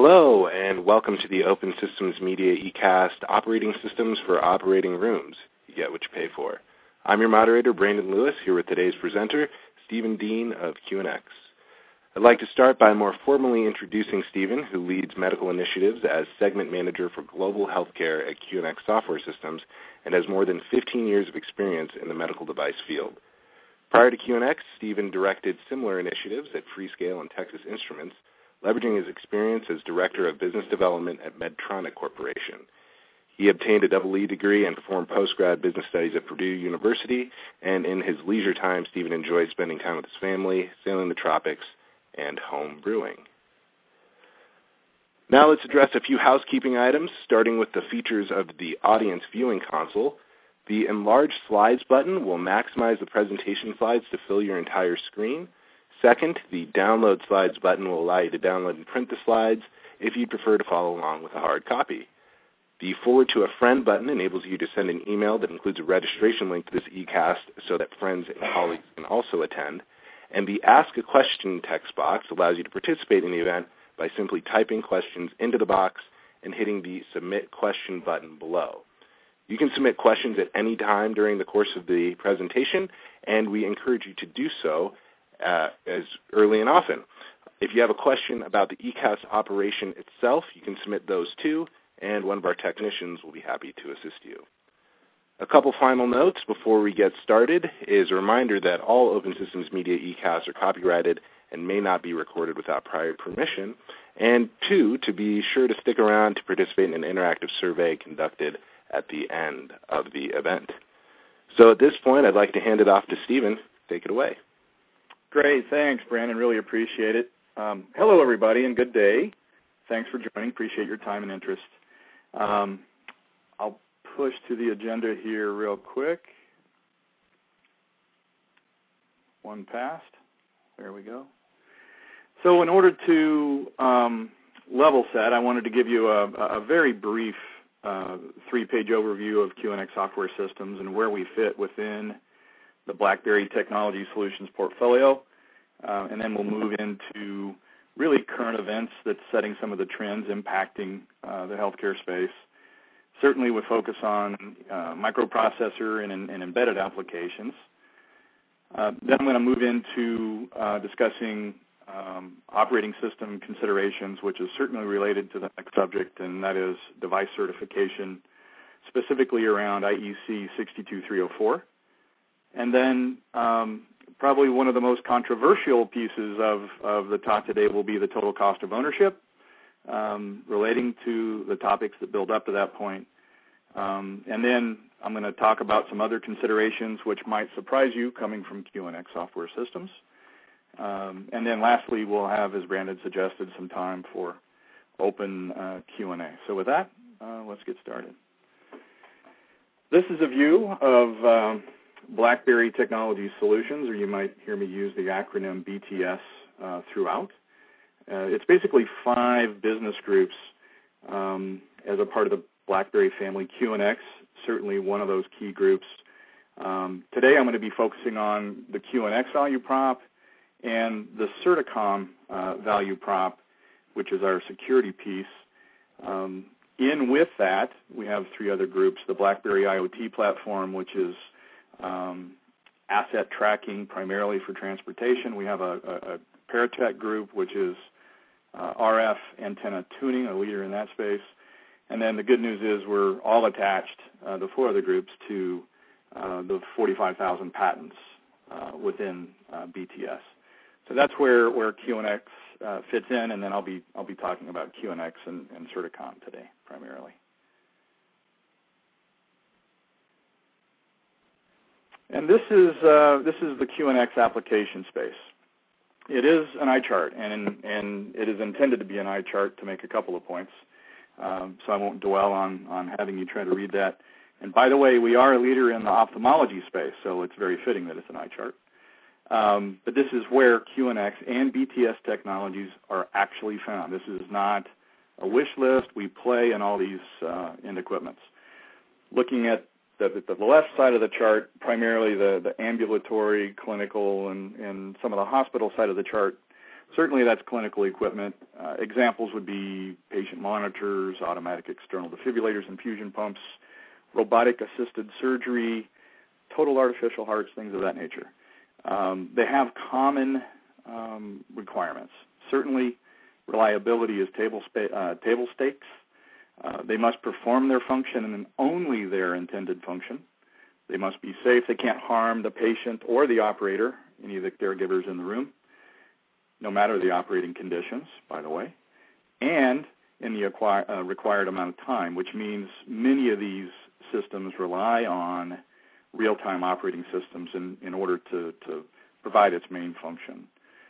Hello, and welcome to the Open Systems Media eCast Operating Systems for Operating Rooms. You get what you pay for. I'm your moderator, Brandon Lewis, here with today's presenter, Stephen Dean of QNX. I'd like to start by more formally introducing Stephen, who leads medical initiatives as Segment Manager for Global Healthcare at QNX Software Systems and has more than 15 years of experience in the medical device field. Prior to QNX, Stephen directed similar initiatives at Freescale and Texas Instruments, leveraging his experience as Director of Business Development at Medtronic Corporation. He obtained a EE degree and performed post-grad business studies at Purdue University, and in his leisure time, Stephen enjoys spending time with his family, sailing the tropics, and home brewing. Now let's address a few housekeeping items, starting with the features of the audience viewing console. The Enlarge Slides button will maximize the presentation slides to fill your entire screen. Second, the Download Slides button will allow you to download and print the slides if you prefer to follow along with a hard copy. The Forward to a Friend button enables you to send an email that includes a registration link to this eCast so that friends and colleagues can also attend. And the Ask a Question text box allows you to participate in the event by simply typing questions into the box and hitting the Submit Question button below. You can submit questions at any time during the course of the presentation, and we encourage you to do so as early and often. If you have a question about the eCast operation itself, you can submit those too, and one of our technicians will be happy to assist you. A couple final notes before we get started is a reminder that all Open Systems Media eCasts are copyrighted and may not be recorded without prior permission, and two, to be sure to stick around to participate in an interactive survey conducted at the end of the event. So at this point, I'd like to hand it off to Stephen. Take it away. Great. Thanks, Brandon. Really appreciate it. Hello, everybody, and good day. Thanks for joining. Appreciate your time and interest. I'll push to the agenda here real quick. One passed. There we go. So in order to level set, I wanted to give you a very brief 3-page overview of QNX Software Systems and where we fit within the BlackBerry Technology Solutions portfolio, and then we'll move into really current events that's setting some of the trends impacting the healthcare space. Certainly with focus on microprocessor and embedded applications. Then I'm going to move into discussing operating system considerations, which is certainly related to the next subject, and that is device certification, specifically around IEC 62304. And then probably one of the most controversial pieces of the talk today will be the total cost of ownership, relating to the topics that build up to that point. And then I'm going to talk about some other considerations which might surprise you coming from QNX Software Systems. And then lastly, we'll have, as Brandon suggested, some time for open Q&A. So with that, let's get started. This is a view of BlackBerry Technology Solutions, or you might hear me use the acronym BTS throughout. It's basically 5 business groups as a part of the BlackBerry family. QNX, certainly one of those key groups. Today I'm going to be focusing on the QNX value prop and the Certicom value prop, which is our security piece. In with that, we have 3 other groups: the BlackBerry IoT platform, which is asset tracking primarily for transportation. We have a Paratech group, which is RF antenna tuning, a leader in that space. And then the good news is we're all attached, the 4 other groups, to the 45,000 patents within BTS. So that's where QNX fits in, and then I'll be talking about QNX and Certicom today primarily. And this is the QNX application space. It is an eye chart, and it is intended to be an eye chart to make a couple of points. So I won't dwell on having you try to read that. And by the way, we are a leader in the ophthalmology space, so it's very fitting that it's an eye chart. But this is where QNX and BTS technologies are actually found. This is not a wish list. We play in all these end equipments. Looking at the left side of the chart, primarily the ambulatory, clinical, and some of the hospital side of the chart, certainly that's clinical equipment. Examples would be patient monitors, automatic external defibrillators, infusion pumps, robotic-assisted surgery, total artificial hearts, things of that nature. They have common requirements. Certainly, reliability is table stakes. They must perform their function and only their intended function. They must be safe. They can't harm the patient or the operator, any of the caregivers in the room, no matter the operating conditions, by the way, and in the required amount of time, which means many of these systems rely on real-time operating systems in order to provide its main function.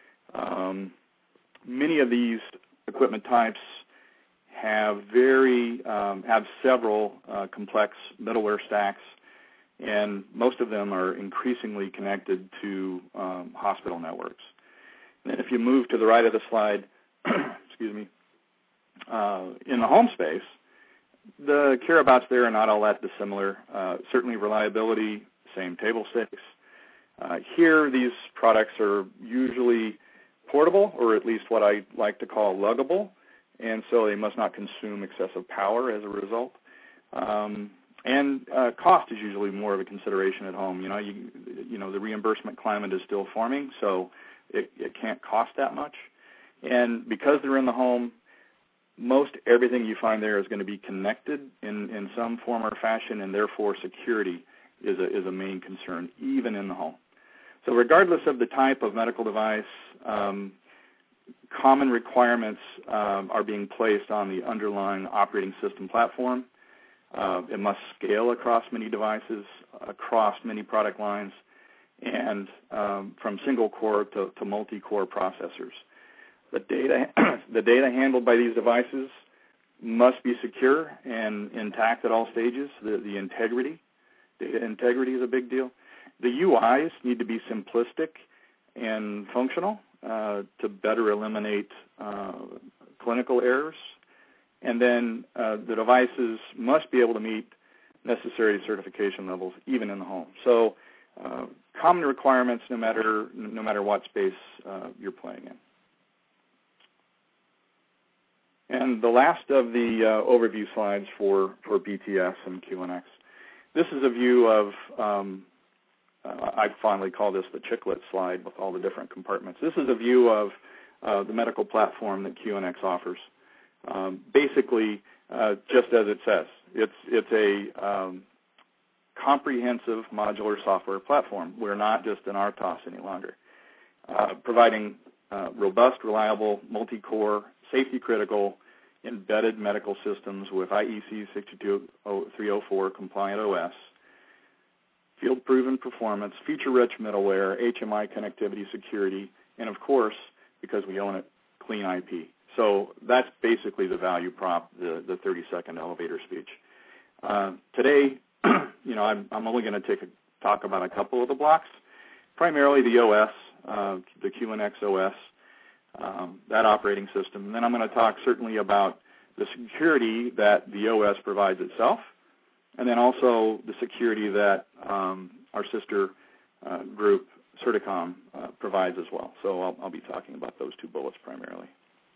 Many of these equipment types have several complex middleware stacks, and most of them are increasingly connected to hospital networks. And then if you move to the right of the slide, excuse me, in the home space, the careabouts there are not all that dissimilar. Certainly reliability, same table stakes. Here, these products are usually portable, or at least what I like to call luggable, and so they must not consume excessive power as a result. And cost is usually more of a consideration at home. You know, the reimbursement climate is still forming, so it can't cost that much. And because they're in the home, most everything you find there is going to be connected in some form or fashion, and therefore security is a main concern, even in the home. So regardless of the type of medical device, common requirements are being placed on the underlying operating system platform. It must scale across many devices, across many product lines, and from single-core to multi-core processors. The data handled by these devices must be secure and intact at all stages. The integrity, data integrity is a big deal. The UIs need to be simplistic and functional to better eliminate clinical errors. And then the devices must be able to meet necessary certification levels, even in the home. So common requirements, no matter what space you're playing in. And the last of the overview slides for BTS and QNX. This is a view of, I fondly call this the chiclet slide with all the different compartments. This is a view of the medical platform that QNX offers. Basically, just as it says, it's a comprehensive modular software platform. We're not just an RTOS any longer. Providing robust, reliable, multi-core, safety-critical, embedded medical systems with IEC 62304 compliant OS, field-proven performance, feature-rich middleware, HMI connectivity, security, and of course, because we own it, clean IP. So that's basically the value prop, the 30-second elevator speech. Today, I'm only going to talk about a couple of the blocks, primarily the OS, the QNX OS, that operating system. And then I'm going to talk certainly about the security that the OS provides itself, and then also the security that our sister group, Certicom, provides as well. So I'll be talking about those two bullets primarily.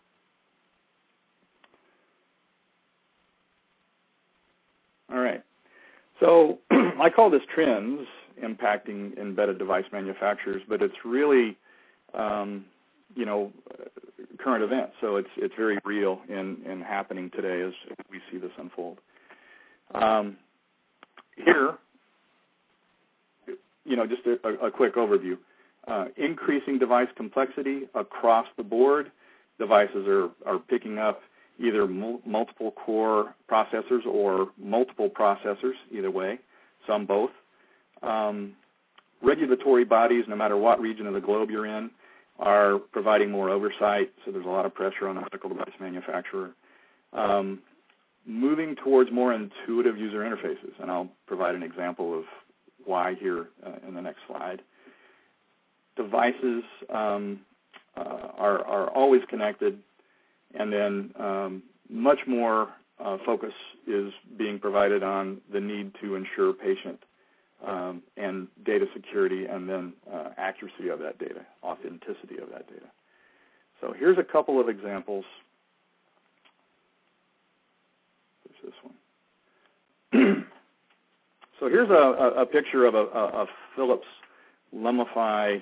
All right. So I call this trends impacting embedded device manufacturers, but it's really, current events. So it's very real and happening today as we see this unfold. Here, just a quick overview. Increasing device complexity across the board. Devices are picking up either multiple core processors or multiple processors, either way, some both. Regulatory bodies, no matter what region of the globe you're in, are providing more oversight, so there's a lot of pressure on the medical device manufacturer. Moving towards more intuitive user interfaces, and I'll provide an example of why here in the next slide. Devices are always connected, and then much more focus is being provided on the need to ensure patient and data security and then accuracy of that data, authenticity of that data. So here's a couple of examples. There's this one. So here's a picture of a Philips Lumify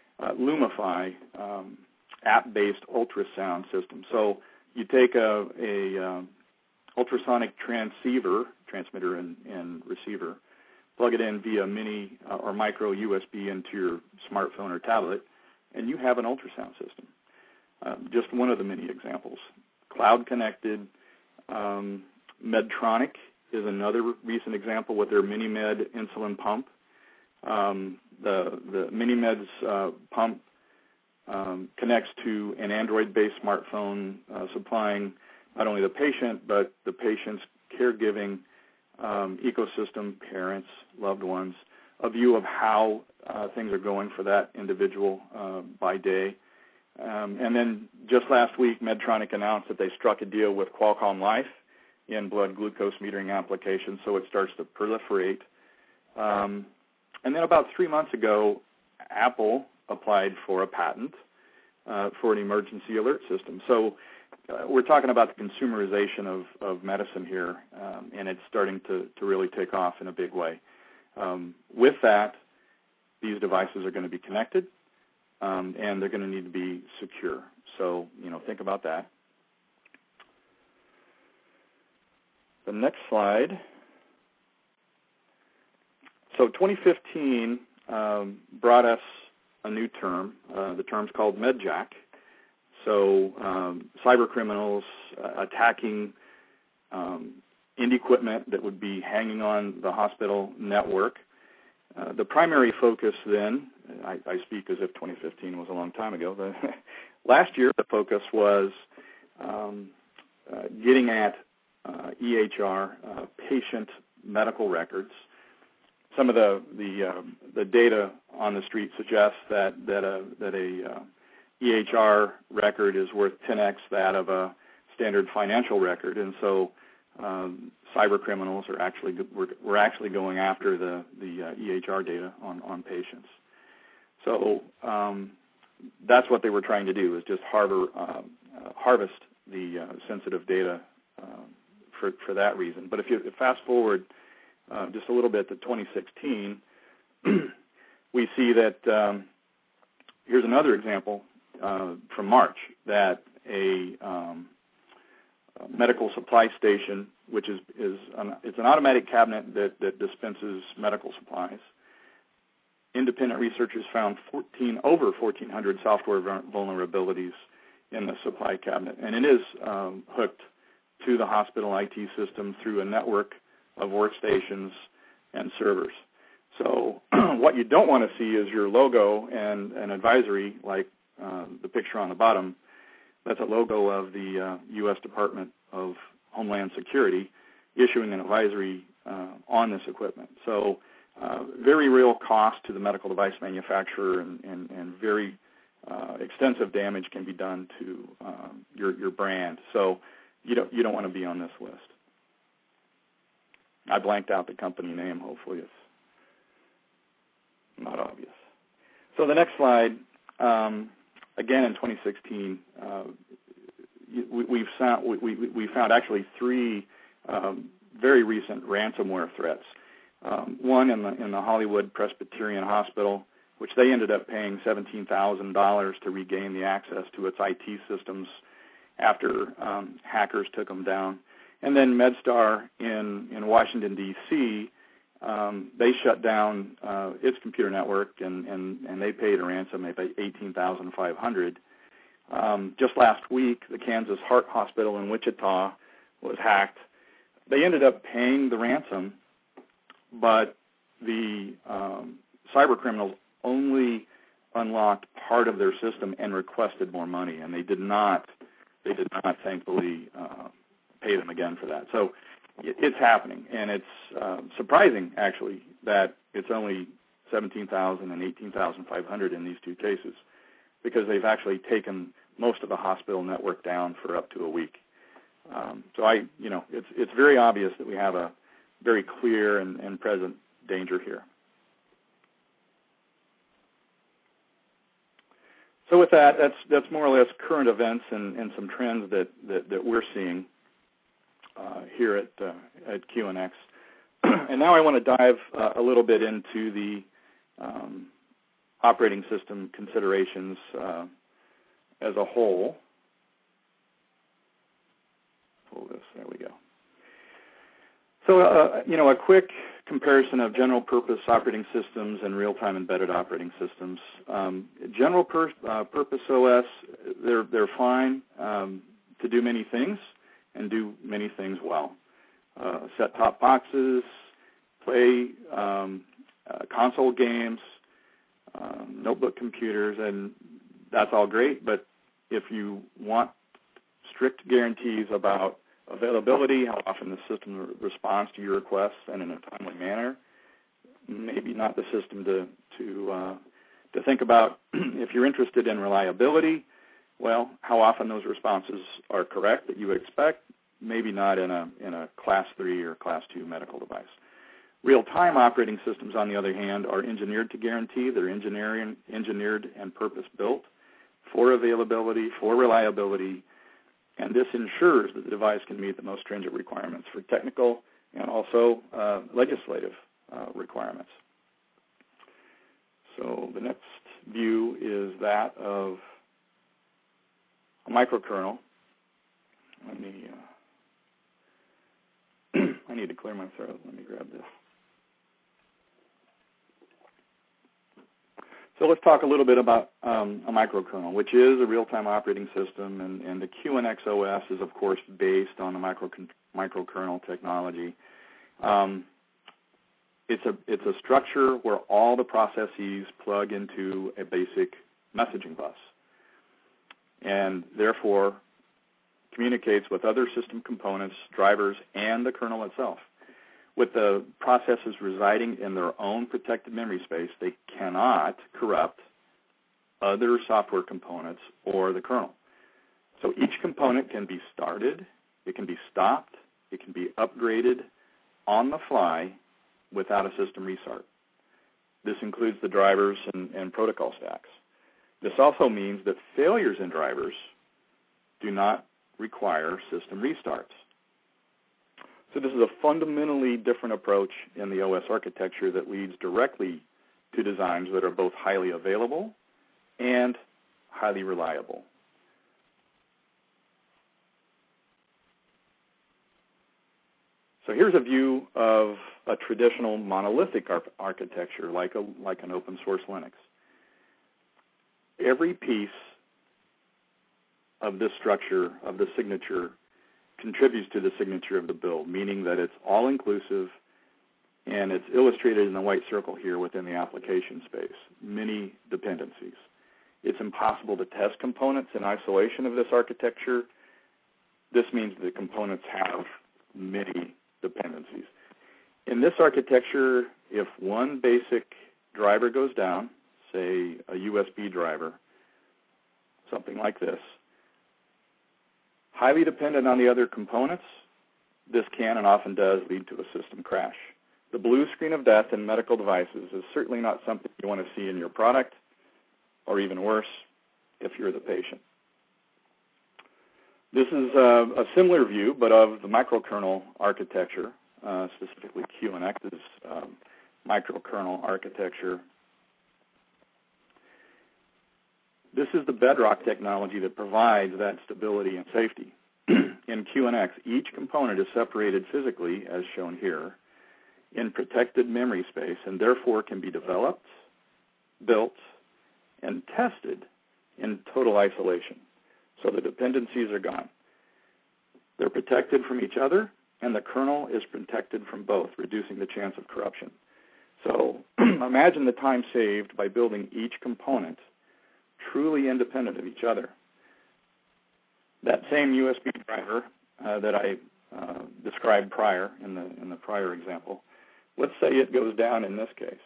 app-based ultrasound system. So you take a ultrasonic transmitter and receiver, plug it in via mini or micro USB into your smartphone or tablet, and you have an ultrasound system. Just one of the many examples. Cloud-connected. Medtronic is another recent example with their MiniMed insulin pump. The MiniMed's pump connects to an Android-based smartphone, supplying not only the patient but the patient's caregiving ecosystem, parents, loved ones, a view of how things are going for that individual by day. And then just last week, Medtronic announced that they struck a deal with Qualcomm Life in blood glucose metering applications, so it starts to proliferate. And then about 3 months ago, Apple applied for a patent for an emergency alert system. So we're talking about the consumerization of medicine here, and it's starting to really take off in a big way. With that, these devices are going to be connected, and they're going to need to be secure. So, think about that. The next slide. So 2015 brought us a new term. The term's called MedJack. So cyber criminals attacking end equipment that would be hanging on the hospital network. The primary focus then, I speak as if 2015 was a long time ago. Last year the focus was getting at EHR, patient medical records. Some of the data on the street suggests that a EHR record is worth 10x that of a standard financial record, and so cyber criminals are actually going after the EHR data on patients. So that's what they were trying to do, is just harvest the sensitive data for that reason. But if you fast forward just a little bit to 2016, we see that here's another example from March, that a medical supply station, which it's an automatic cabinet that dispenses medical supplies. Independent researchers found over 1,400 software vulnerabilities in the supply cabinet, and it is hooked to the hospital IT system through a network of workstations and servers. So what you don't want to see is your logo and an advisory like the picture on the bottom. That's a logo of the U.S. Department of Homeland Security issuing an advisory on this equipment. So very real cost to the medical device manufacturer, and very extensive damage can be done to your brand. So you don't want to be on this list. I blanked out the company name. Hopefully it's not obvious. So the next slide, again in 2016, we found actually three very recent ransomware threats. One in the Hollywood Presbyterian Hospital, which they ended up paying $17,000 to regain the access to its IT systems after hackers took them down. And then MedStar in Washington, D.C., they shut down its computer network, and they paid a ransom. They paid $18,500. Just last week, the Kansas Heart Hospital in Wichita was hacked. They ended up paying the ransom, but the cyber criminals only unlocked part of their system and requested more money, and they did not thankfully pay them again for that. So it's happening, and it's surprising actually that it's only $17,000 and $18,500 in these two cases, because they've actually taken most of the hospital network down for up to a week. So it's very obvious that we have a very clear and present danger here. So with that, that's more or less current events and some trends that we're seeing here at QNX. And now I want to dive a little bit into the operating system considerations as a whole. Pull this. There we go. So, a quick comparison of general purpose operating systems and real-time embedded operating systems. General purpose OS, they're fine to do many things and do many things well. Set-top boxes, play console games, notebook computers, and that's all great, but if you want strict guarantees about availability, how often the system responds to your requests and in a timely manner, maybe not the system to think about. If you're interested in reliability, well, how often those responses are correct that you would expect, maybe not in a Class 3 or Class 2 medical device. Real-time operating systems, on the other hand, are engineered to guarantee. They're engineered and purpose-built for availability, for reliability, and this ensures that the device can meet the most stringent requirements for technical and also legislative requirements. So the next view is that of a microkernel. Let me, I need to clear my throat. Let me grab this. So let's talk a little bit about a microkernel, which is a real-time operating system, and the QNX OS is, of course, based on the microkernel technology. It's a structure where all the processes plug into a basic messaging bus, and therefore communicates with other system components, drivers, and the kernel itself. With the processes residing in their own protected memory space, they cannot corrupt other software components or the kernel. So each component can be started, it can be stopped, it can be upgraded on the fly without a system restart. This includes the drivers and protocol stacks. This also means that failures in drivers do not require system restarts. So this is a fundamentally different approach in the OS architecture that leads directly to designs that are both highly available and highly reliable. So here's a view of a traditional monolithic architecture like an open source Linux. Every piece of this structure, of the signature, contributes to the signature of the build, meaning that it's all-inclusive, and it's illustrated in the white circle here within the application space, many dependencies. It's impossible to test components in isolation of this architecture. This means the components have many dependencies. In this architecture, if one basic driver goes down, say a USB driver, something like this, highly dependent on the other components, this can and often does lead to a system crash. The blue screen of death in medical devices is certainly not something you want to see in your product, or even worse, if you're the patient. This is a similar view, but of the microkernel architecture, specifically QNX's microkernel architecture. This is the bedrock technology that provides that stability and safety. In QNX, each component is separated physically, as shown here, in protected memory space, and therefore can be developed, built, and tested in total isolation. So the dependencies are gone. They're protected from each other, and the kernel is protected from both, reducing the chance of corruption. So imagine the time saved by building each component truly independent of each other. That same USB driver that I described prior in the prior example, let's say it goes down in this case.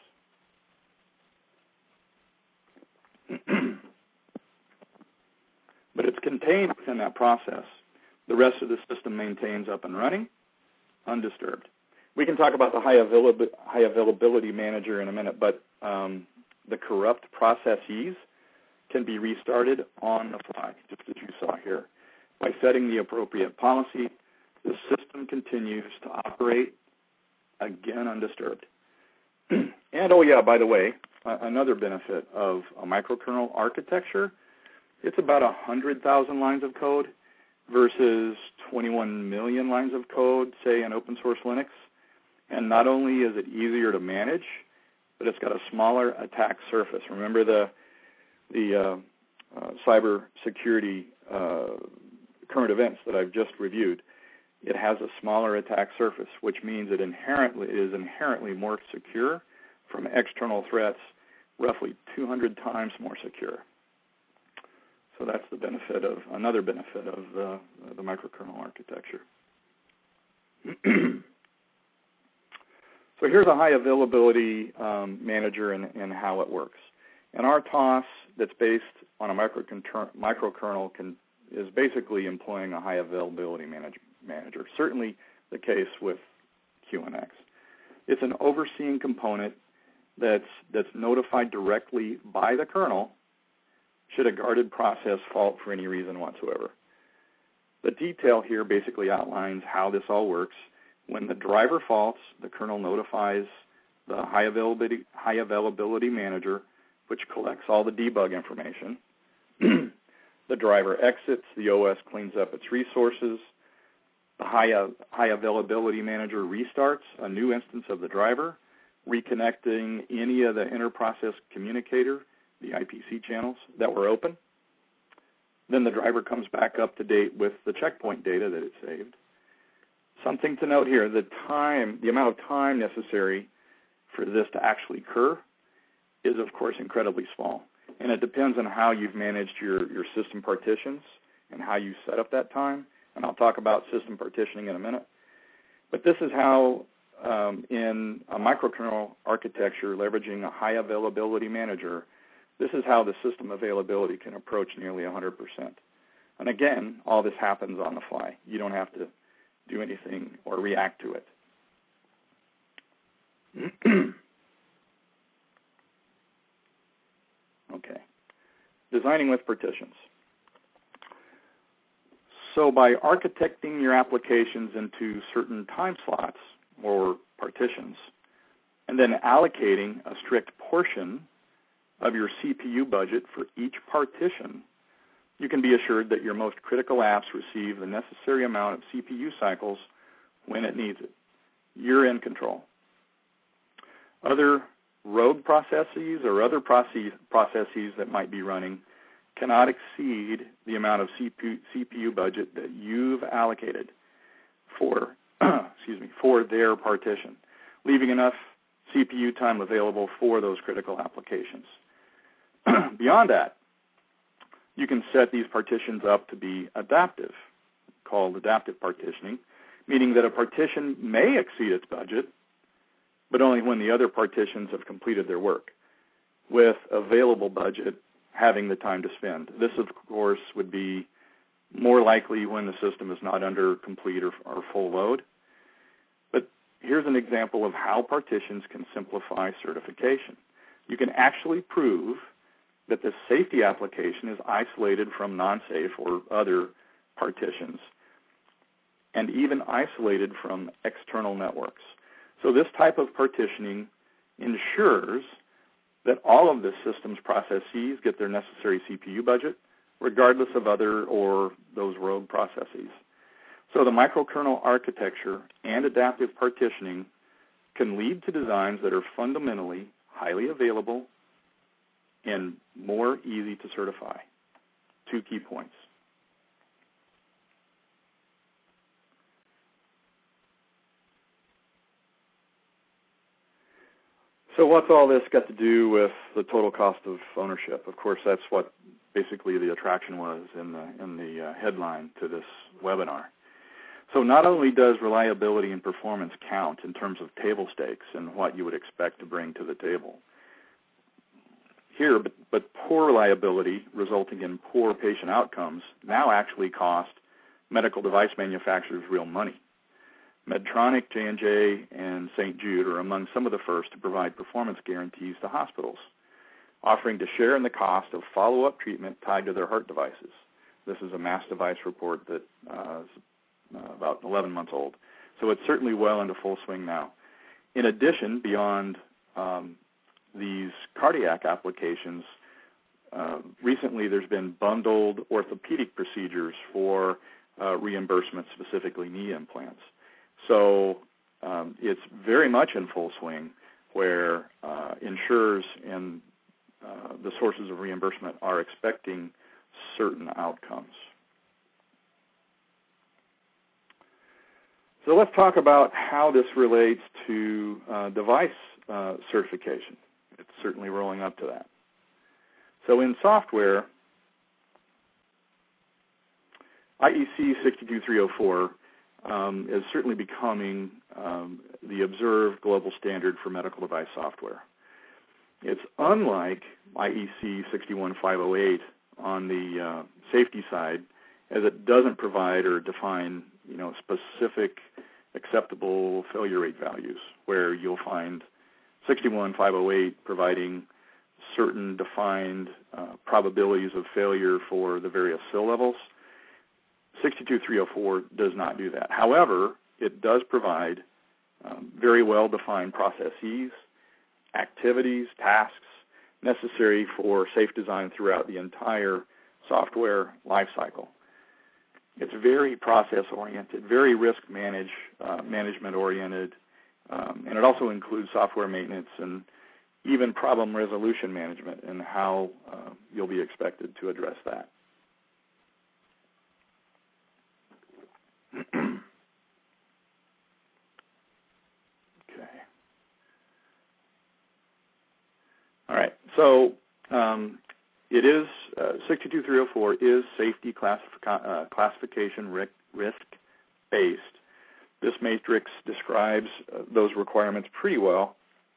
But it's contained within that process. The rest of the system maintains up and running, undisturbed. We can talk about the high availability manager in a minute, but the corrupt processes can be restarted on the fly, just as you saw here. By setting the appropriate policy, the system continues to operate, again, undisturbed. And, oh yeah, by the way, another benefit of a microkernel architecture, it's about 100,000 lines of code versus 21 million lines of code, say, in open source Linux. And not only is it easier to manage, but it's got a smaller attack surface. Remember the cyber security current events that I've just reviewed. It has a smaller attack surface, which means it is inherently more secure from external threats, roughly 200 times more secure. So that's another benefit of the microkernel architecture. So here's a high availability manager and how it works. And RTOS that's based on a microkernel is basically employing a high availability manager, certainly the case with QNX. It's an overseeing component that's notified directly by the kernel should a guarded process fault for any reason whatsoever. The detail here basically outlines how this all works. When the driver faults, the kernel notifies the high availability manager, which collects all the debug information. The driver exits, the OS cleans up its resources. The high availability manager restarts a new instance of the driver, reconnecting any of the inter-process communicator, the IPC channels that were open. Then the driver comes back up to date with the checkpoint data that it saved. Something to note here, the amount of time necessary for this to actually occur is, of course, incredibly small. And it depends on how you've managed your system partitions and how you set up that time. And I'll talk about system partitioning in a minute. But this is how, in a microkernel architecture leveraging a high availability manager, this is how the system availability can approach nearly 100%. And again, all this happens on the fly. You don't have to do anything or react to it. Okay. Designing with partitions. So by architecting your applications into certain time slots or partitions, and then allocating a strict portion of your CPU budget for each partition, you can be assured that your most critical apps receive the necessary amount of CPU cycles when it needs it. You're in control. Other rogue processes or other processes that might be running cannot exceed the amount of CPU budget that you've allocated for for their partition, leaving enough CPU time available for those critical applications. Beyond that, you can set these partitions up to be adaptive, called adaptive partitioning, meaning that a partition may exceed its budget, but only when the other partitions have completed their work, with available budget having the time to spend. This, of course, would be more likely when the system is not under complete or full load. But here's an example of how partitions can simplify certification. You can actually prove that the safety application is isolated from non-safe or other partitions, and even isolated from external networks. So this type of partitioning ensures that all of the system's processes get their necessary CPU budget, regardless of other or those rogue processes. So the microkernel architecture and adaptive partitioning can lead to designs that are fundamentally highly available and more easy to certify. 2 key points. So what's all this got to do with the total cost of ownership? Of course, that's what basically the attraction was in the headline to this webinar. So not only does reliability and performance count in terms of table stakes and what you would expect to bring to the table here, but poor reliability resulting in poor patient outcomes now actually cost medical device manufacturers real money. Medtronic, J&J, and St. Jude are among some of the first to provide performance guarantees to hospitals. offering to share in the cost of follow-up treatment tied to their heart devices. This is a mass device report that is about 11 months old. So it's certainly well into full swing now. In addition, beyond these cardiac applications, recently there's been bundled orthopedic procedures for reimbursement, specifically knee implants. So it's very much in full swing where insurers and the sources of reimbursement are expecting certain outcomes. So let's talk about how this relates to device certification. It's certainly rolling up to that. So in software, IEC 62304 is certainly becoming the observed global standard for medical device software. It's unlike IEC 61508 on the safety side, as it doesn't provide or define, specific acceptable failure rate values, where you'll find 61508 providing certain defined probabilities of failure for the various SIL levels. 62304 does not do that. However, it does provide very well-defined processes, activities, tasks necessary for safe design throughout the entire software lifecycle. It's very process-oriented, very risk management-oriented, and it also includes software maintenance and even problem resolution management and how you'll be expected to address that. Okay. All right. So it is 62304 is safety classification risk-based. This matrix describes those requirements pretty well.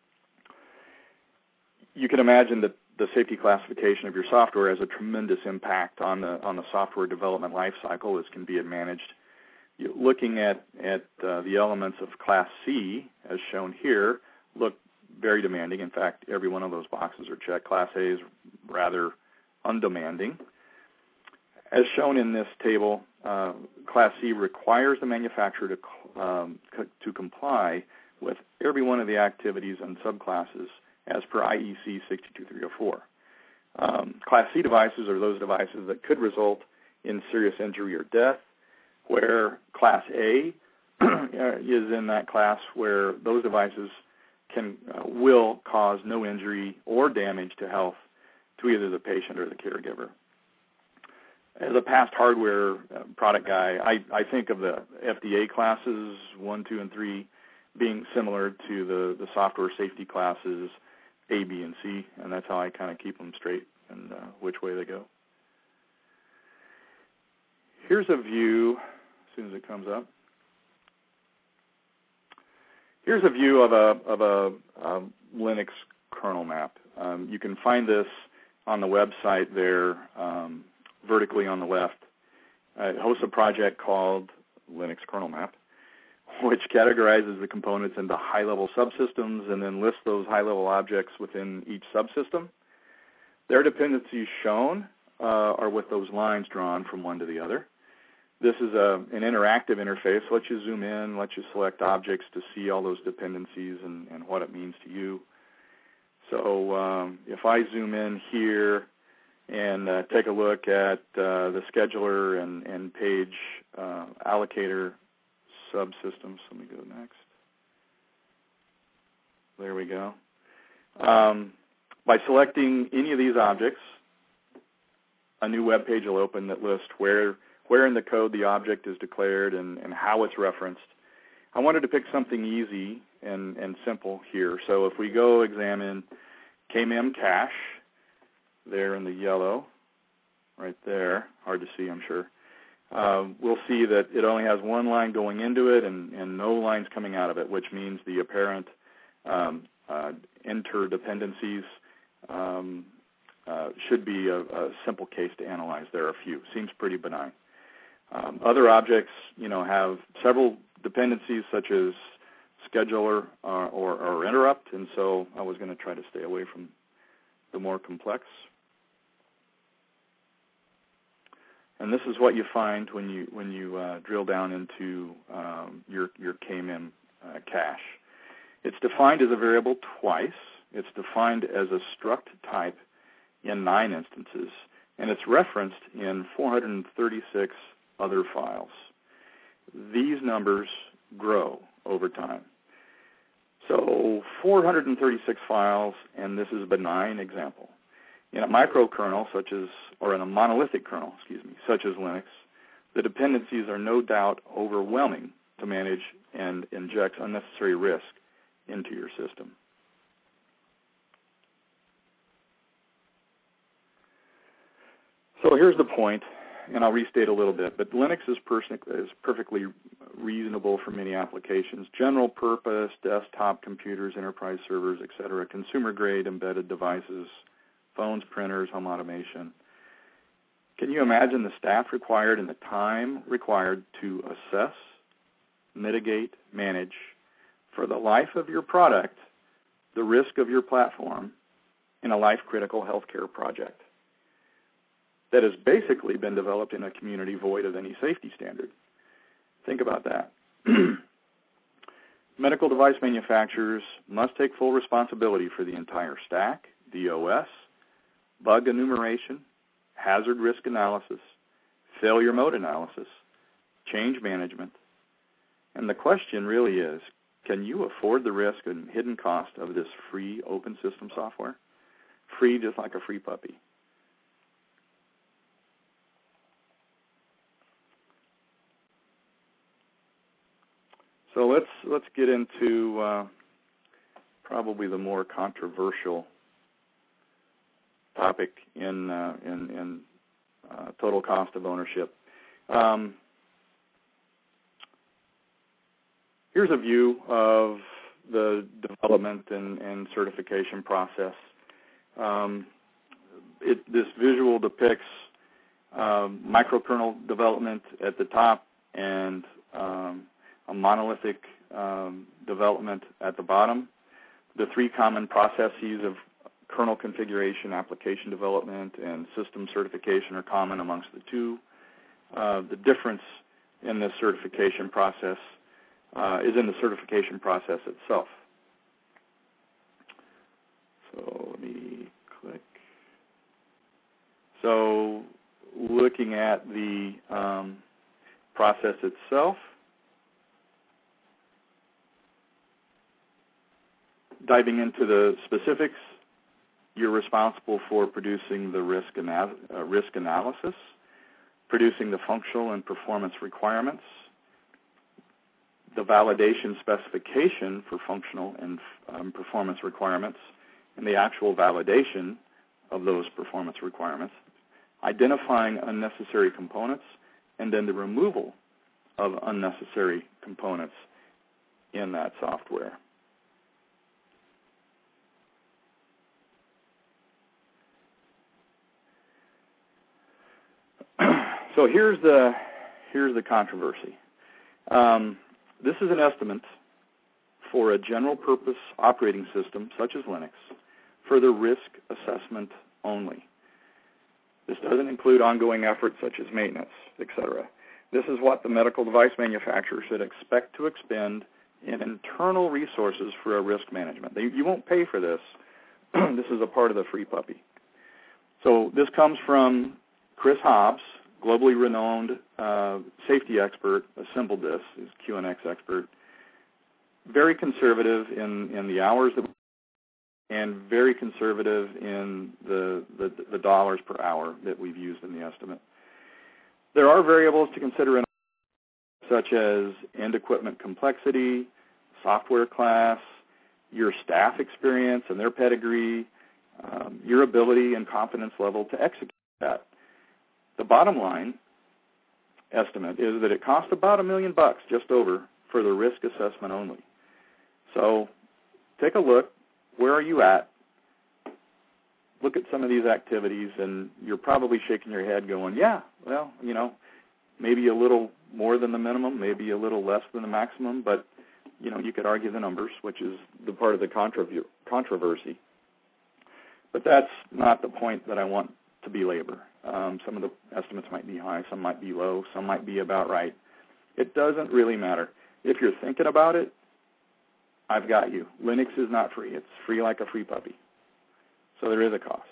You can imagine that the safety classification of your software has a tremendous impact on the software development lifecycle. This can be managed. Looking at the elements of Class C, as shown here, look very demanding. In fact, every one of those boxes are checked. Class A is rather undemanding. As shown in this table, Class C requires the manufacturer to comply with every one of the activities and subclasses as per IEC 62304. Class C devices are those devices that could result in serious injury or death, where Class A is in that class where those devices will cause no injury or damage to health to either the patient or the caregiver. As a past hardware product guy, I think of the FDA classes 1, 2, and 3 being similar to the software safety classes A, B, and C, and that's how I kind of keep them straight and which way they go. Here's a view, as soon as it comes up. Here's a view of a Linux kernel map. You can find this on the website there, vertically on the left. It hosts a project called Linux Kernel Map, which categorizes the components into high-level subsystems and then lists those high-level objects within each subsystem. Their dependencies shown are with those lines drawn from one to the other. This is an interactive interface. Lets you zoom in, lets you select objects to see all those dependencies and what it means to you. So if I zoom in here and take a look at the scheduler and page allocator subsystems. Let me go next. There we go. By selecting any of these objects, a new web page will open that lists where in the code the object is declared and how it's referenced. I wanted to pick something easy and simple here. So if we go examine KMEM cache, there in the yellow, right there, hard to see I'm sure, we'll see that it only has one line going into it and no lines coming out of it, which means the apparent interdependencies should be a simple case to analyze. There are a few. Seems pretty benign. Other objects, have several dependencies such as scheduler or interrupt, and so I was going to try to stay away from the more complex. And this is what you find when you drill down into your KMIM cache. It's defined as a variable twice. It's defined as a struct type in 9 instances, and it's referenced in 436 other files. These numbers grow over time. So 436 files, and this is a benign example. In a microkernel, in a monolithic kernel, such as Linux, the dependencies are no doubt overwhelming to manage and inject unnecessary risk into your system. So here's the point, and I'll restate a little bit, but Linux is perfectly reasonable for many applications: general purpose, desktop computers, enterprise servers, etc., consumer-grade embedded devices, phones, printers, home automation. Can you imagine the staff required and the time required to assess, mitigate, manage, for the life of your product, the risk of your platform in a life-critical healthcare project that has basically been developed in a community void of any safety standard? Think about that. Medical device manufacturers must take full responsibility for the entire stack, DOS, bug enumeration, hazard risk analysis, failure mode analysis, change management. And the question really is, can you afford the risk and hidden cost of this free open system software? Free, just like a free puppy. So let's get into probably the more controversial topic in total cost of ownership. Here's a view of the development and certification process. This visual depicts microkernel development at the top and a monolithic development at the bottom. The 3 common processes of kernel configuration, application development, and system certification are common amongst the 2. The difference in this certification process is in the certification process itself. So let me click. So looking at the process itself, diving into the specifics, you're responsible for producing the risk analysis, producing the functional and performance requirements, the validation specification for functional and performance requirements, and the actual validation of those performance requirements, identifying unnecessary components, and then the removal of unnecessary components in that software. So here's the controversy. This is an estimate for a general-purpose operating system, such as Linux, for the risk assessment only. This doesn't include ongoing efforts such as maintenance, etc. This is what the medical device manufacturer should expect to expend in internal resources for a risk management. You won't pay for this. This is a part of the free puppy. So this comes from Chris Hobbs, globally renowned safety expert, assembled this, is QNX expert, very conservative in the hours that, and very conservative in the dollars per hour that we've used in the estimate. There are variables to consider, such as end equipment complexity, software class, your staff experience and their pedigree, your ability and confidence level to execute that. The bottom line estimate is that it costs about $1 million, just over, for the risk assessment only. So take a look. Where are you at? Look at some of these activities, and you're probably shaking your head going, yeah, well, maybe a little more than the minimum, maybe a little less than the maximum, but, you could argue the numbers, which is the part of the controversy. But that's not the point that I want to belabor. Some of the estimates might be high, some might be low, some might be about right. It doesn't really matter. If you're thinking about it, I've got you. Linux is not free. It's free like a free puppy. So there is a cost.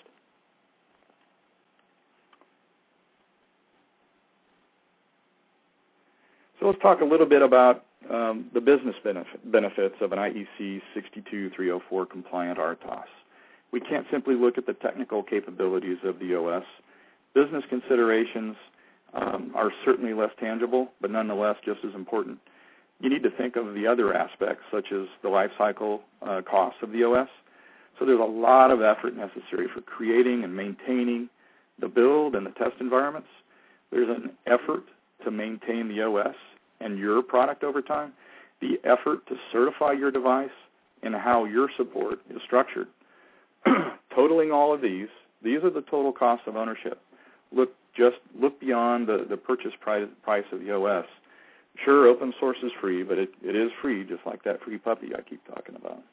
So let's talk a little bit about the business benefits of an IEC 62304 compliant RTOS. We can't simply look at the technical capabilities of the OS. Business considerations are certainly less tangible, but nonetheless just as important. You need to think of the other aspects, such as the life cycle costs of the OS. So there's a lot of effort necessary for creating and maintaining the build and the test environments. There's an effort to maintain the OS and your product over time, the effort to certify your device, and how your support is structured. Totaling all of these are the total costs of ownership. Look beyond the purchase price of the OS. Sure, open source is free, but it is free, just like that free puppy I keep talking about.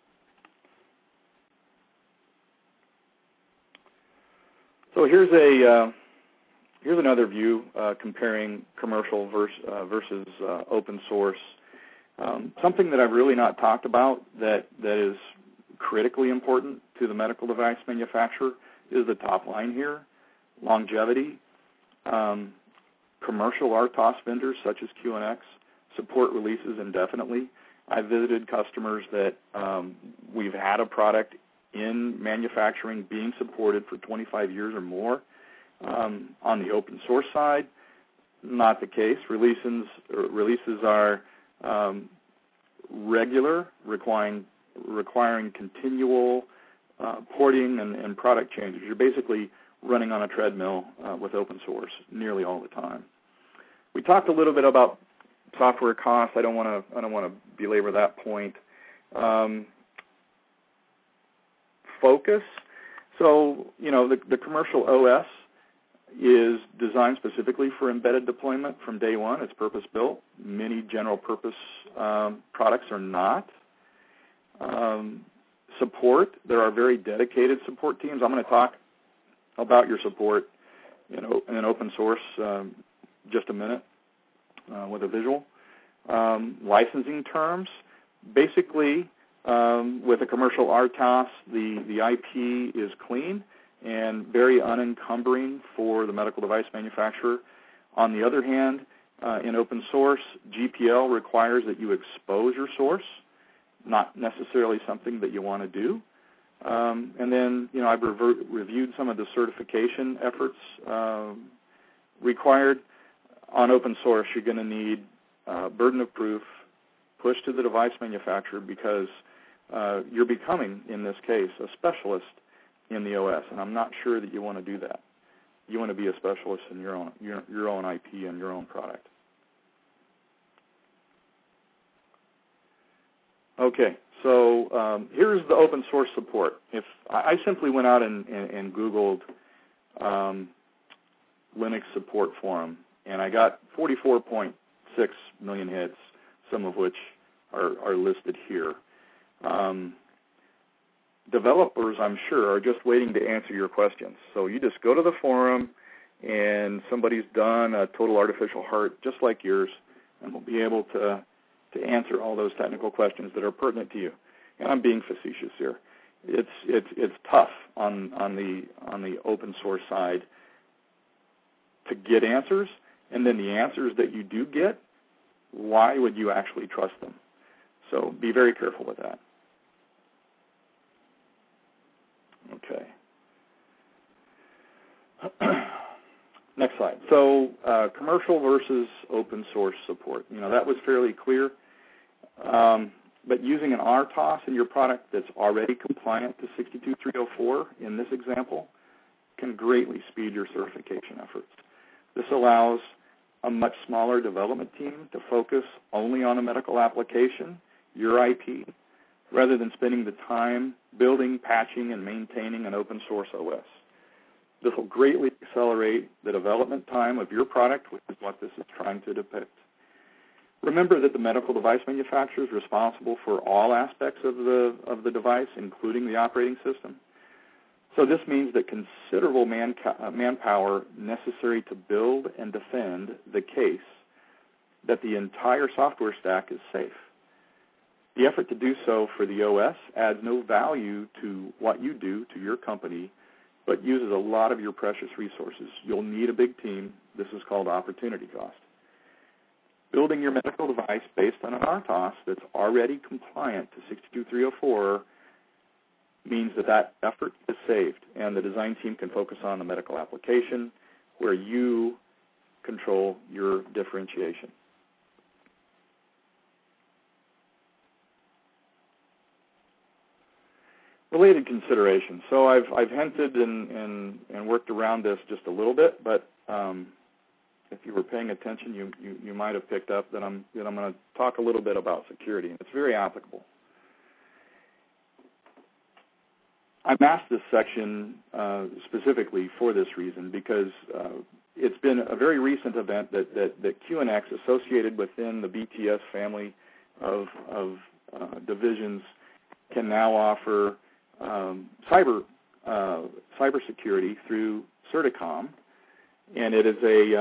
So here's another view comparing commercial versus open source. Something that I've really not talked about that is critically important to the medical device manufacturer is the top line here, longevity. Commercial RTOS vendors such as QNX support releases indefinitely. I've visited customers that we've had a product in manufacturing being supported for 25 years or more. On the open source side, not the case. Releases are regular, requiring continual porting and product changes. You're basically running on a treadmill with open source nearly all the time. We talked a little bit about software costs. I don't want to belabor that point. Focus. So the commercial OS is designed specifically for embedded deployment from day one. It's purpose-built. Many general-purpose products are not. Support. There are very dedicated support teams. I'm going to talk about your support in open source just a minute with a visual. Licensing terms. Basically, with a commercial RTOS, the IP is clean and very unencumbering for the medical device manufacturer. On the other hand, in open source, GPL requires that you expose your source, not necessarily something that you want to do. And then, I've reviewed some of the certification efforts required. On open source, you're going to need burden of proof pushed to the device manufacturer because you're becoming, in this case, a specialist in the OS, and I'm not sure that you want to do that. You want to be a specialist in your own IP and your own product. Okay, so here's the open source support. If I simply went out and Googled Linux support forum, and I got 44.6 million hits, some of which are listed here. Developers, I'm sure, are just waiting to answer your questions. So you just go to the forum, and somebody's done a total artificial heart just like yours, and will be able to answer all those technical questions that are pertinent to you. And I'm being facetious here. It's tough on the open source side to get answers, and then the answers that you do get, why would you actually trust them? So be very careful with that. Okay. Next slide. So commercial versus open source support. That was fairly clear. But using an RTOS in your product that's already compliant to 62304 in this example can greatly speed your certification efforts. This allows a much smaller development team to focus only on a medical application, your IP, rather than spending the time building, patching, and maintaining an open source OS. This will greatly accelerate the development time of your product, which is what this is trying to depict. Remember that the medical device manufacturer is responsible for all aspects of the device, including the operating system. So this means that considerable manpower necessary to build and defend the case that the entire software stack is safe. The effort to do so for the OS adds no value to what you do to your company, but uses a lot of your precious resources. You'll need a big team. This is called opportunity cost. Building your medical device based on an RTOS that's already compliant to 62304 means that effort is saved, and the design team can focus on the medical application where you control your differentiation. Related considerations. So I've hinted and worked around this just a little bit, but if you were paying attention, you might have picked up that I'm going to talk a little bit about security, and it's very applicable. I've asked this section specifically for this reason because it's been a very recent event that QNX, associated within the BTS family of divisions, can now offer cybersecurity through Certicom, and it is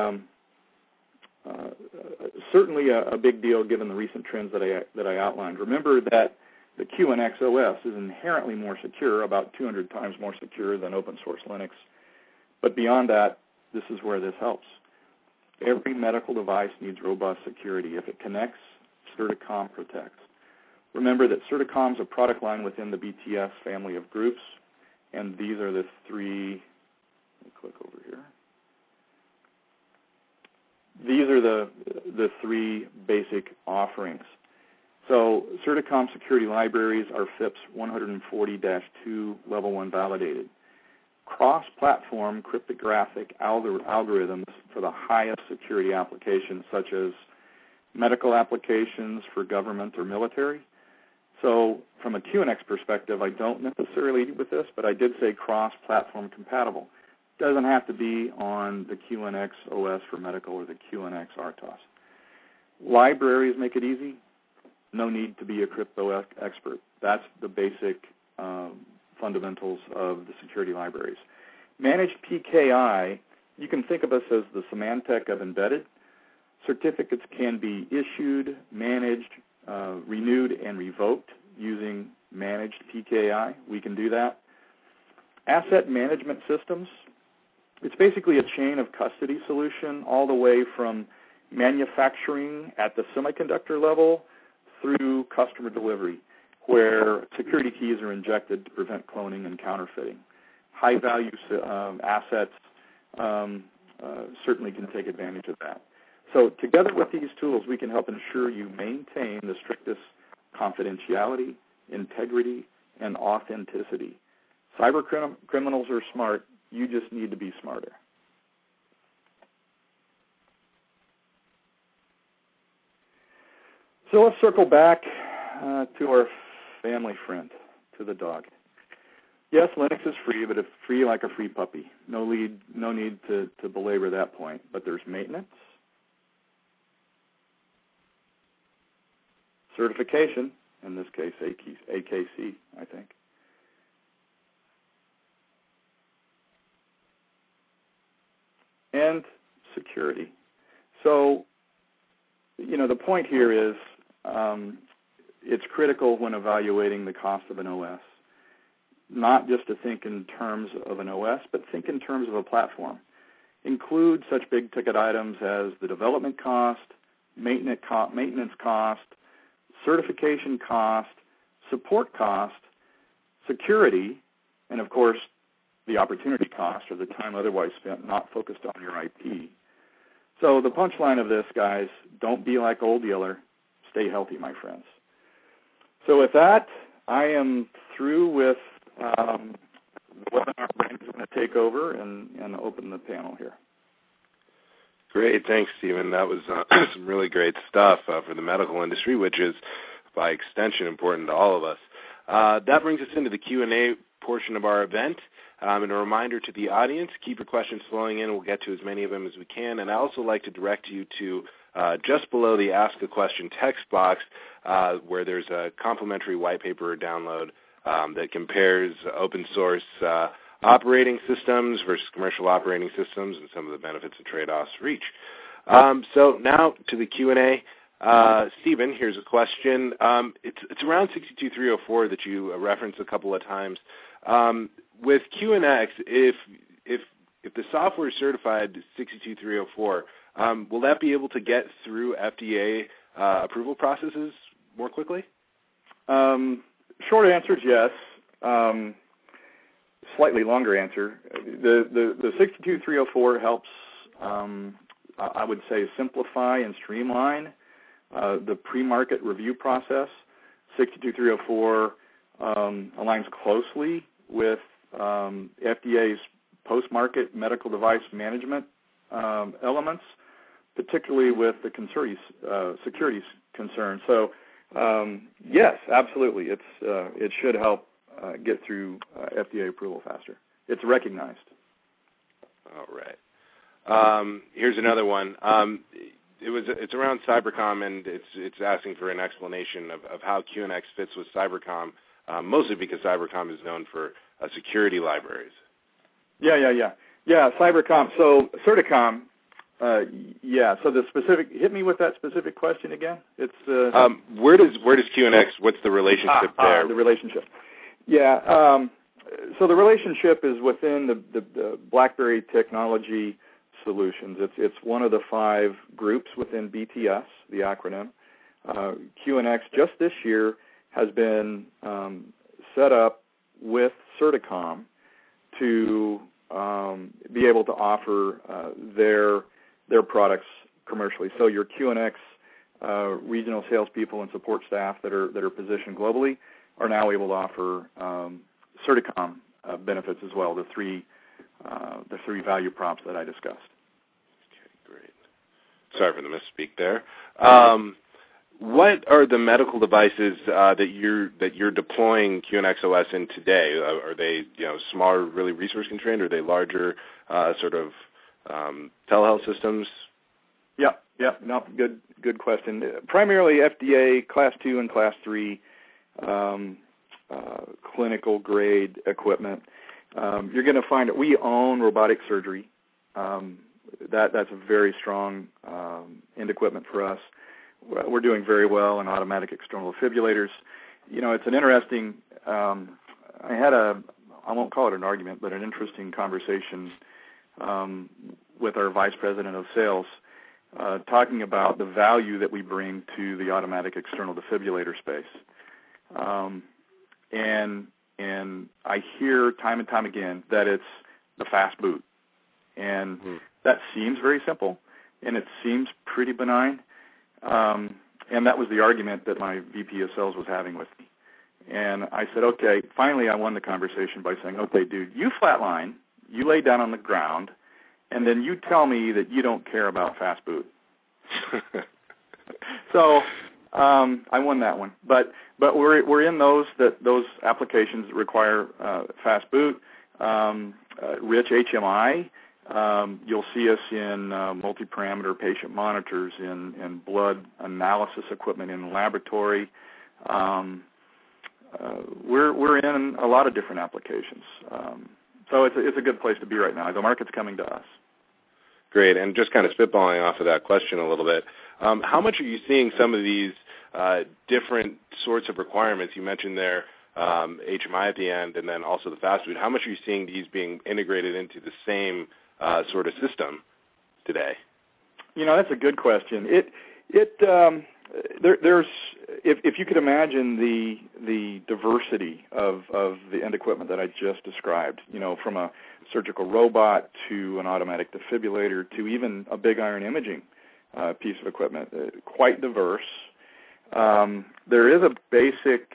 certainly a big deal given the recent trends that I outlined. Remember that the QNX OS is inherently more secure, about 200 times more secure than open source Linux. But beyond that, this is where this helps. Every medical device needs robust security. If it connects, Certicom protects. Remember that Certicom is a product line within the BTS family of groups, and these are the three. Let me click over here. These are the three basic offerings. So Certicom security libraries are FIPS 140-2 Level 1 validated. Cross-platform cryptographic algorithms for the highest security applications, such as medical applications for government or military. So from a QNX perspective, I don't necessarily lead with this, but I did say cross-platform compatible. It doesn't have to be on the QNX OS for medical or the QNX RTOS. Libraries make it easy. No need to be a crypto expert. That's the basic fundamentals of the security libraries. Managed PKI, you can think of us as the Symantec of embedded. Certificates can be issued, managed, renewed, and revoked using managed PKI. We can do that. Asset management systems, it's basically a chain of custody solution all the way from manufacturing at the semiconductor level through customer delivery, where security keys are injected to prevent cloning and counterfeiting. High-value assets certainly can take advantage of that. So together with these tools, we can help ensure you maintain the strictest confidentiality, integrity, and authenticity. Cyber criminals are smart. You just need to be smarter. So let's circle back to our family friend, to the dog. Yes, Linux is free, but it's free like a free puppy. No need to belabor that point. But there's maintenance, certification, in this case AKC, I think, and security. So, the point here is it's critical when evaluating the cost of an OS, not just to think in terms of an OS, but think in terms of a platform. Include such big ticket items as the development cost, maintenance cost, certification cost, support cost, security, and of course the opportunity cost, or the time otherwise spent not focused on your IP. So the punchline of this, guys, don't be like Old Yeller. Stay healthy, my friends. So with that, I am through with the webinar. Brian's going to take over and open the panel here. Great. Thanks, Stephen. That was some really great stuff for the medical industry, which is, by extension, important to all of us. That brings us into the Q&A portion of our event. And a reminder to the audience, keep your questions flowing in. We'll get to as many of them as we can. And I also like to direct you to just below the Ask a Question text box where there's a complimentary white paper download that compares open source operating systems versus commercial operating systems and some of the benefits and trade-offs for each. So now to the Q&A. Stephen, here's a question. It's around 62304 that you referenced a couple of times. With QNX, if the software is certified 62304, will that be able to get through FDA approval processes more quickly? Short answer is yes. Slightly longer answer. The 62304 helps, I would say, simplify and streamline the pre-market review process. 62304 aligns closely with FDA's post-market medical device management elements, particularly with the securities concern. So, yes, absolutely, it should help get through FDA approval faster. It's recognized. All right. Here's another one. It's around Cybercom, and it's asking for an explanation of how QNX fits with Cybercom, mostly because Cybercom is known for security libraries. Yeah, Cybercom. So Certicom, so the specific, hit me with that specific question again. It's where does QNX, what's the relationship there? The relationship. Yeah, so the relationship is within the BlackBerry Technology Solutions. It's one of the 5 groups within BTS, the acronym. QNX just this year has been set up with Certicom to be able to offer their products commercially. So your QNX regional salespeople and support staff that are positioned globally are now able to offer Certicom benefits as well. The three value props that I discussed. Okay, great. Sorry for the misspeak there. What are the medical devices that you're deploying QNX OS in today? Are they smaller, really resource constrained? Or are they larger sort of telehealth systems? Yeah. No, good question. Primarily FDA Class 2 and Class 3 clinical grade equipment. You're going to find that we own robotic surgery. That's a very strong end equipment for us. We're doing very well in automatic external defibrillators. It's an interesting, I won't call it an argument, but an interesting conversation with our Vice President of Sales, talking about the value that we bring to the automatic external defibrillator space. And I hear time and time again that it's the fast boot. And that seems very simple, and it seems pretty benign. And that was the argument that my VP of Sales was having with me. And I said, okay, finally I won the conversation by saying, okay, dude, you flatline, you lay down on the ground, and then you tell me that you don't care about fast boot. So I won that one. But we're in those applications that require fast boot, rich HMI. You'll see us in multi-parameter patient monitors, in blood analysis equipment in the laboratory. We're in a lot of different applications. So it's a good place to be right now. The market's coming to us. Great. And just kind of spitballing off of that question a little bit, how much are you seeing some of these different sorts of requirements? You mentioned there HMI at the end, and then also the fast food. How much are you seeing these being integrated into the same sort of system today? That's a good question. There's if you could imagine the diversity of the end equipment that I just described, from a surgical robot to an automatic defibrillator to even a big iron imaging piece of equipment, quite diverse. There is a basic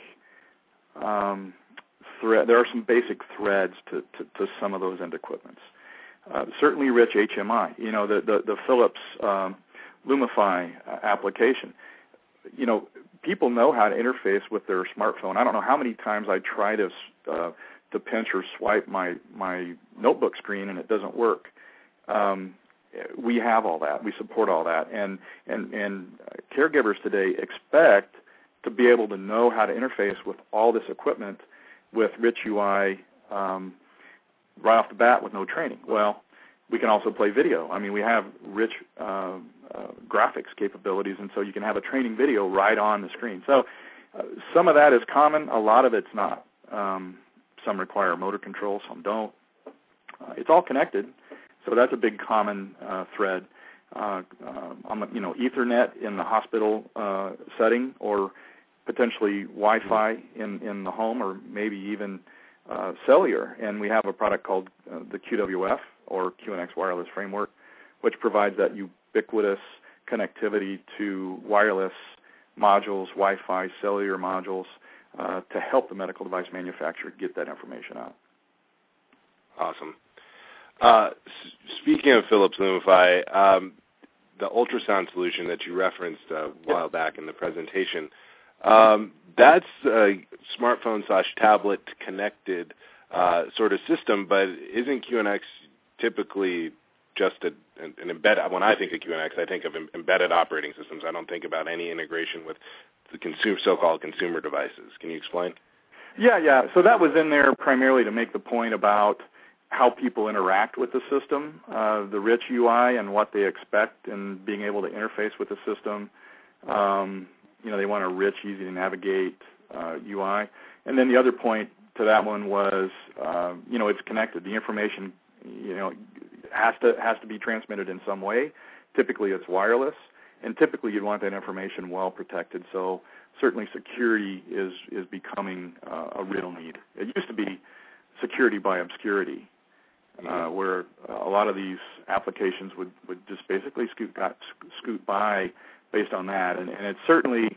thread. There are some basic threads to some of those end equipments. Certainly rich HMI, the Philips Lumify application. People know how to interface with their smartphone. I don't know how many times I try to pinch or swipe my notebook screen and it doesn't work. We have all that. We support all that. And caregivers today expect to be able to know how to interface with all this equipment with rich UI right off the bat with no training. Well, we can also play video. I mean, we have rich graphics capabilities, and so you can have a training video right on the screen. So some of that is common. A lot of it's not. Some require motor control, some don't. It's all connected, so that's a big common thread. Ethernet in the hospital setting, or potentially Wi-Fi in the home, or maybe even cellular. And we have a product called the QWF, or QNX Wireless Framework, which provides that ubiquitous connectivity to wireless modules, Wi-Fi, cellular modules, to help the medical device manufacturer get that information out. Awesome. Speaking of Philips Lumify, the ultrasound solution that you referenced a while back in the presentation, that's a smartphone/tablet connected sort of system, but isn't QNX typically just an embedded? When I think of QNX, I think of embedded operating systems. I don't think about any integration with the so-called consumer devices. Can you explain? Yeah. So that was in there primarily to make the point about how people interact with the system, the rich UI and what they expect, and being able to interface with the system. They want a rich, easy to navigate UI. And then the other point to that one was, it's connected. The information, has to be transmitted in some way. Typically, it's wireless, and typically you'd want that information well protected. So certainly, security is becoming a real need. It used to be security by obscurity, where a lot of these applications would just basically scoot by based on that. And it's certainly,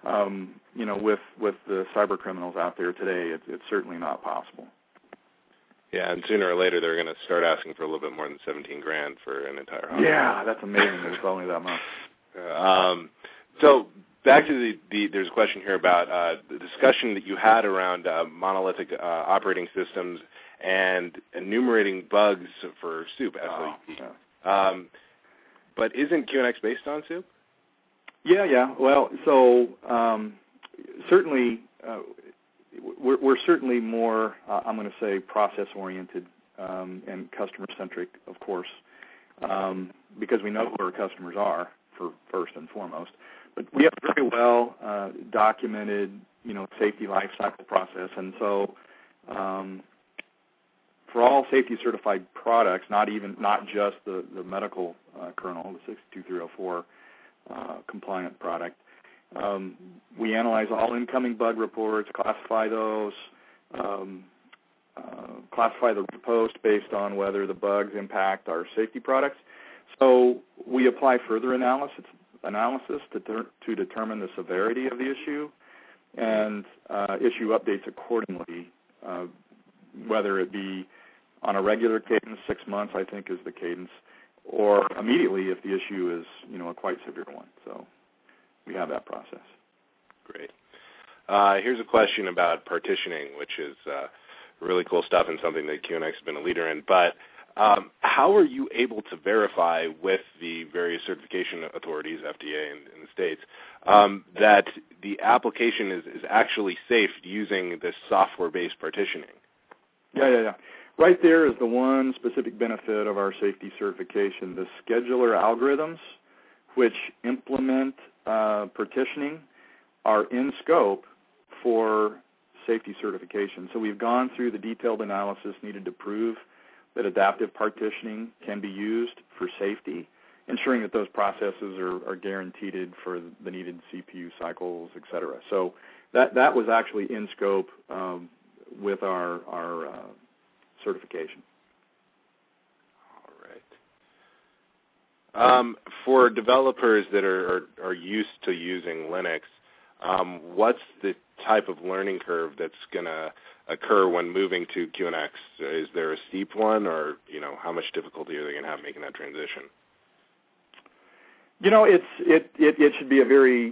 with the cyber criminals out there today, it's certainly not possible. Yeah, and sooner or later they're going to start asking for a little bit more than $17,000 for an entire hospital. Yeah, that's amazing that it's only that much. So back to there's a question here about the discussion that you had around monolithic operating systems and enumerating bugs for SOUP, SOUP. Yeah. But isn't QNX based on SOUP? Yeah. Well, so certainly we're certainly more, I'm going to say, process-oriented and customer-centric, of course, because we know who our customers are, first and foremost. But we have a very well documented, safety lifecycle process, and so for all safety-certified products, not just the medical kernel, the 62304 compliant product. We analyze all incoming bug reports, classify those, classify the post based on whether the bugs impact our safety products. So we apply further analysis to determine the severity of the issue and issue updates accordingly, whether it be on a regular cadence, 6 months I think is the cadence, or immediately if the issue is a quite severe one. So we have that process. Great. Here's a question about partitioning, which is really cool stuff and something that QNX has been a leader in. But how are you able to verify with the various certification authorities, FDA in the States, that the application is actually safe using this software-based partitioning? Yeah. Right there is the one specific benefit of our safety certification. The scheduler algorithms, which implement partitioning, are in scope for safety certification. So we've gone through the detailed analysis needed to prove that adaptive partitioning can be used for safety, ensuring that those processes are guaranteed for the needed CPU cycles, et cetera. So that was actually in scope with our certification. All right. For developers that are used to using Linux, what's the type of learning curve that's going to occur when moving to QNX? Is there a steep one, or how much difficulty are they going to have making that transition? It should be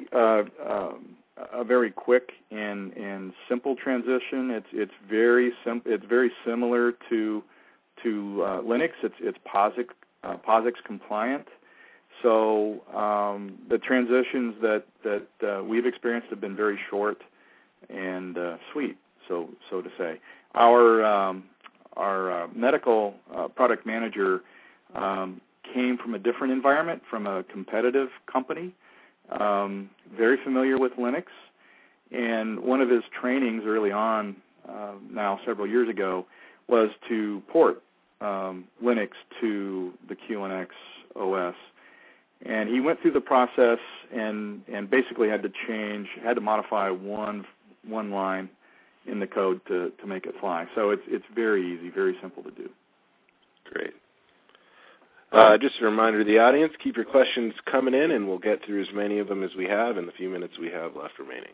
a very quick and simple transition. It's very similar to Linux. It's POSIX compliant. So the transitions that we've experienced have been very short and sweet, so to say. Our medical product manager came from a different environment, from a competitive company, very familiar with Linux. And one of his trainings early on, now several years ago, was to port Linux to the QNX OS. And he went through the process and basically had to modify one line in the code to make it fly. So it's very easy, very simple to do. Great. Just a reminder to the audience, keep your questions coming in, and we'll get through as many of them as we have in the few minutes we have left remaining.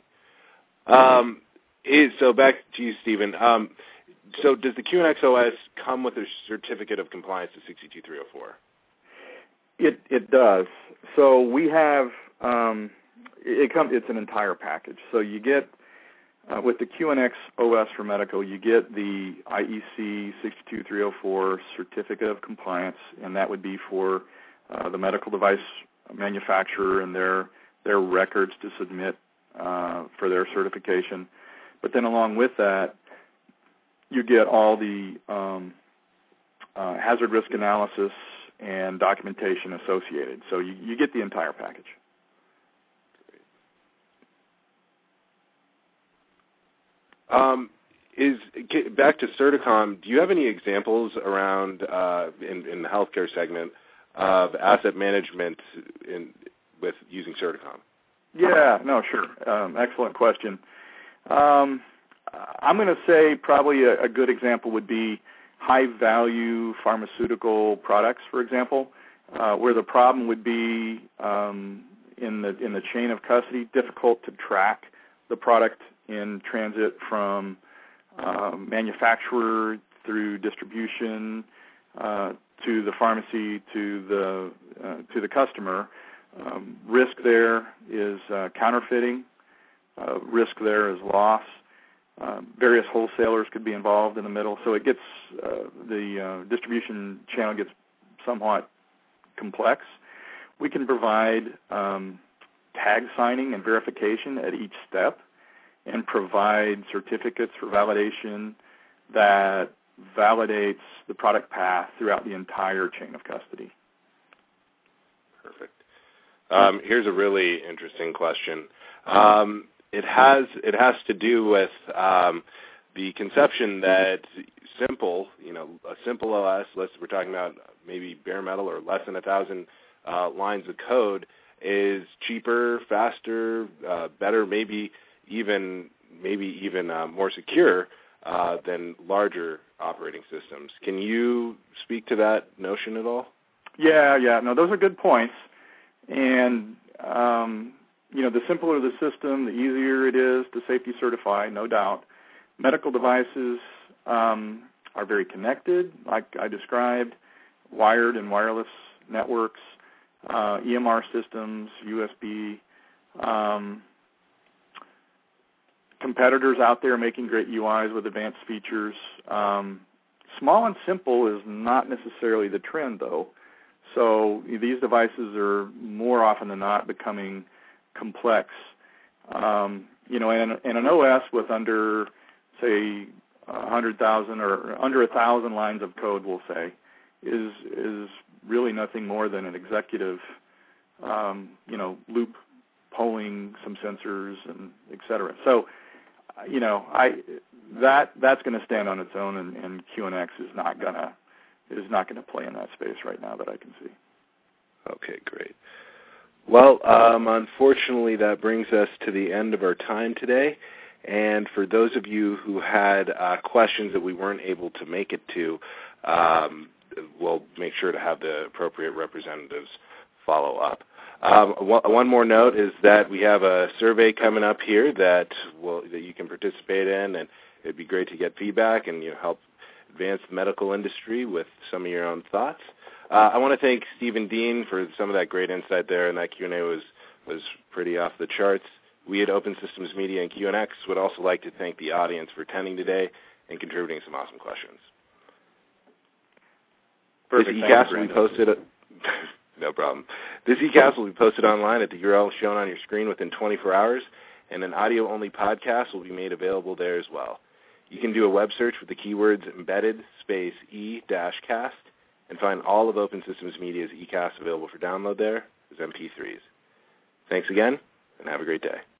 So back to you, Stephen. So does the QNX OS come with a certificate of compliance to 62304? It does. So we have it's an entire package. So you get with the QNX OS for medical, you get the IEC 62304 certificate of compliance, and that would be for the medical device manufacturer and their records to submit for their certification. But then along with that, you get all the hazard risk analysis and documentation associated. So you get the entire package. Back to Certicom, do you have any examples around in the healthcare segment of asset management with using Certicom? Yeah, no, sure. Excellent question. I'm going to say probably a good example would be high-value pharmaceutical products, for example, where the problem would be in the chain of custody, difficult to track the product in transit from manufacturer through distribution to the pharmacy to the customer. Risk there is counterfeiting. Risk there is loss. Various wholesalers could be involved in the middle, so it gets the distribution channel gets somewhat complex. We can provide tag signing and verification at each step, and provide certificates for validation that validates the product path throughout the entire chain of custody. Perfect. Here's a really interesting question. It has to do with the conception that a simple OS, we're talking about maybe bare metal or less than 1,000 lines of code, is cheaper, faster, better, maybe even more secure than larger operating systems. Can you speak to that notion at all? Yeah. No, those are good points. And the simpler the system, the easier it is to safety certify, no doubt. Medical devices are very connected, like I described, wired and wireless networks, EMR systems, USB. Competitors out there making great UIs with advanced features. Small and simple is not necessarily the trend, though. So these devices are more often than not becoming complex. And an OS with under, say, 100,000 or under 1,000 lines of code, we'll say, is really nothing more than an executive, loop polling some sensors and et cetera. So, that's going to stand on its own, and QNX is not going to play in that space right now that I can see. Okay, great. Well, unfortunately, that brings us to the end of our time today. And for those of you who had questions that we weren't able to make it to, we'll make sure to have the appropriate representatives follow up. One more note is that we have a survey coming up here that you can participate in, and it'd be great to get feedback and help advance the medical industry with some of your own thoughts. I want to thank Stephen Dean for some of that great insight there, and that Q&A was pretty off the charts. We at Open Systems Media and QNX would also like to thank the audience for attending today and contributing some awesome questions. Perfect. This eCast will be posted. No problem. This eCast will be posted online at the URL shown on your screen within 24 hours, and an audio-only podcast will be made available there as well. You can do a web search with the keywords embedded space e-cast and find all of Open Systems Media's eCasts available for download there as MP3s. Thanks again, and have a great day.